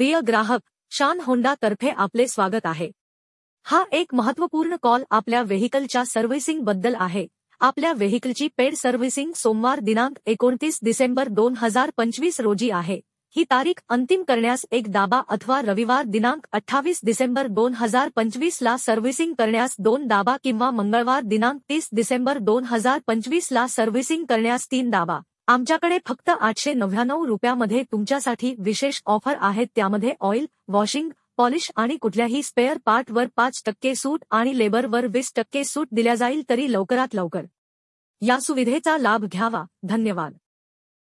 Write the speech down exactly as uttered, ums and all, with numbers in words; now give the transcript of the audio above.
प्रिय ग्राहक, शान होंडा तर्फे आपले स्वागत आहे। हा एक महत्त्वपूर्ण कॉल आपल्या व्हेइकलच्या सर्व्हिसिंग बद्दल आहे। आपल्या व्हेइकलची पेड सर्व्हिसिंग सोमवार दिनांक एकोणतीस डिसेंबर दोन हजार पंचवीस रोजी आहे। ही तारीख अंतिम करण्यास एक दाबा अथवा रविवार दिनांक अठ्ठावीस डिसेंबर दोन हजार पंचवीस ला सर्व्हिसिंग करण्यास दोन दाबा किंवा मंगळवार दिनांक तीस डिसेंबर दोन हजार पंचवीस ला सर्व्हिसिंग करण्यास तीन दाबा। आमच्याकडे फक्त आठशे नव्याण्णव रुपयामध्ये तुमच्यासाठी विशेष ऑफर आहेत, त्यामध्ये ऑइल, वॉशिंग, पॉलिश आणि कुठल्याही स्पेअर पार्टवर पाच टक्के सूट आणि लेबरवर वीस टक्के सूट दिल्या जाईल। तरी लवकरात लवकर या सुविधेचा लाभ घ्यावा। धन्यवाद।